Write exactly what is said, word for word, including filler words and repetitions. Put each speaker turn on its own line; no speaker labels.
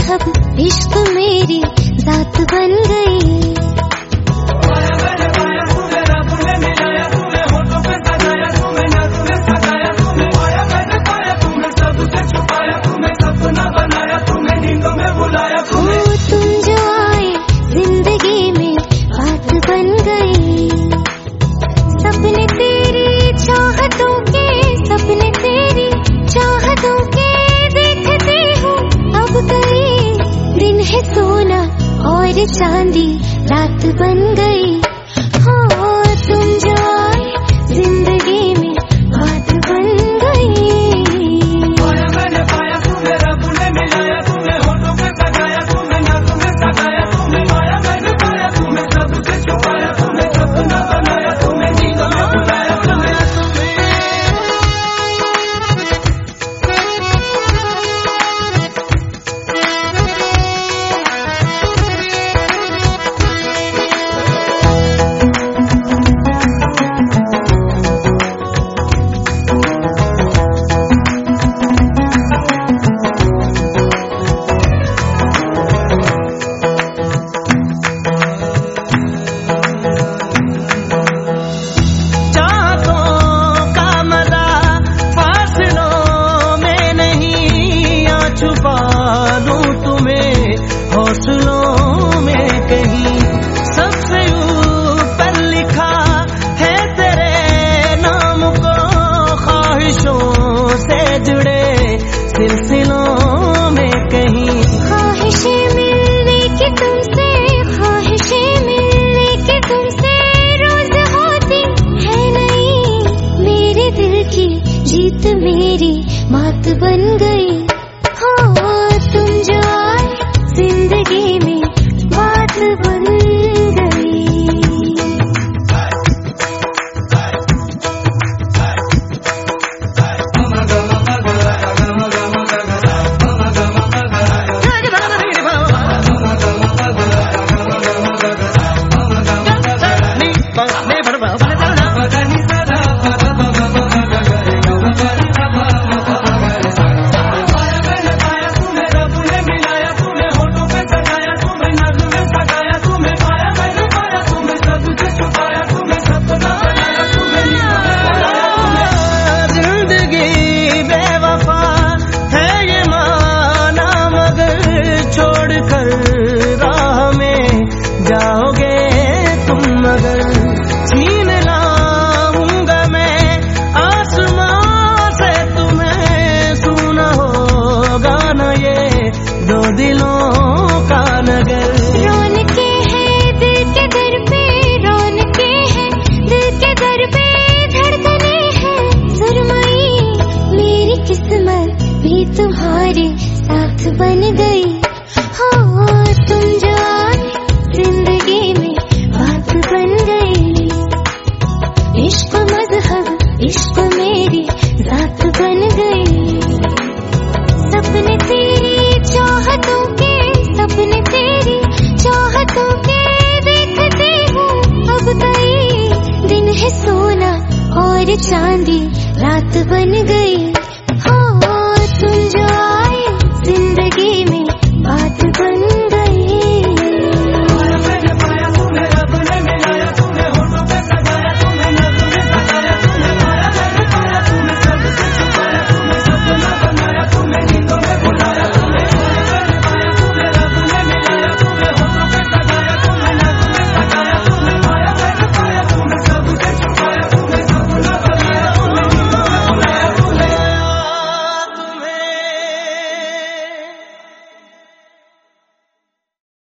मजहब इश्क मेरी जात बन गई। और चांदी रात बन गई। हो तुम जो आए जिंदगी में बात बन गई। पाया मैंने पाया तुम्हें रब ने मिलाया, तुम्हें होठों पे सजाया, तुम्हें नाक में सजाया, तुम्हें पाया मैंने पाया, तुम्हें सबसे छुपाया, तुम्हें सपना बनाया, तुम्हें नींदों में बुलाया, तुम्हें हौसलों में कहीं सबसे ऊपर लिखा है तेरे नाम को, ख्वाहिशों से जुड़े सिलसिलों में कहीं। ख्वाहिशें मिलने की तुमसे, ख्वाहिशें मिलने की तुमसे रोज होती है नहीं। मेरे दिल की जीत मेरी मात बन गई। हो तुम जो आए जिंदगी में बात बन गई। जाओगे तुम मगर छीन लाऊंगा मैं आसमां से तुम्हें, सुना होगा न ये दो दिलों का नगर। रौनके हैं दिल के दर पे, रौनके हैं दिल के दर पे, धड़कने हैं सुरमई। मेरी किस्मत भी तुम्हारे साथ बन गई। हो तुम जो जिंदगी में बात बन गई। इश्क मजहब इश्क मेरी जात बन गई। सपने तेरी चाहतों के, सपने तेरी चाहतों के देखते हूँ अब कई दिन है सोना और चांदी रात बन गई।